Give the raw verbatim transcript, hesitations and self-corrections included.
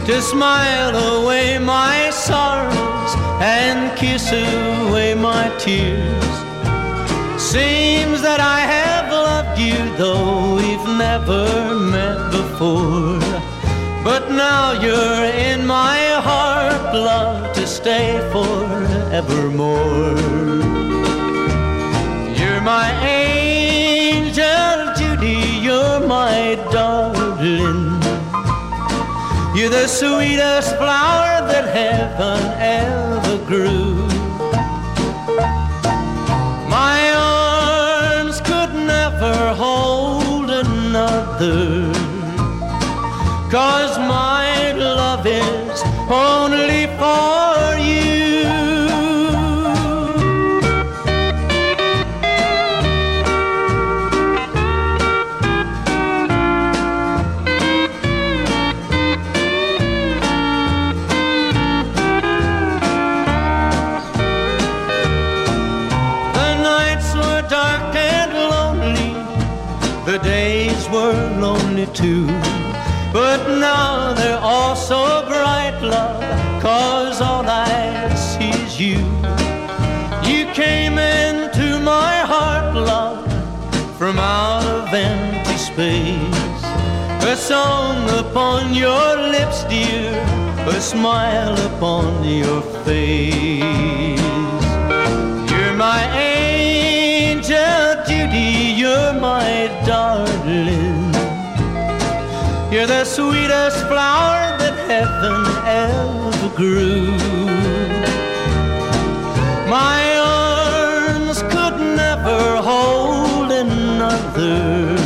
to smile away my sorrows and kiss away my tears. Seems that I have loved you though we've never met before. But now you're in my heart, love, to stay forevermore. You're my angel, Judy, you're my darling. You're the sweetest flower that heaven ever grew. My arms could never hold another, 'cause my love is only for you. The nights were dark and lonely, the days were lonely too. But now they're all so bright, love, 'cause all I see is you. You came into my heart, love, from out of empty space. A song upon your lips, dear, a smile upon your face. You're my angel, Judy, you're my darling. You're the sweetest flower that heaven ever grew. My arms could never hold another,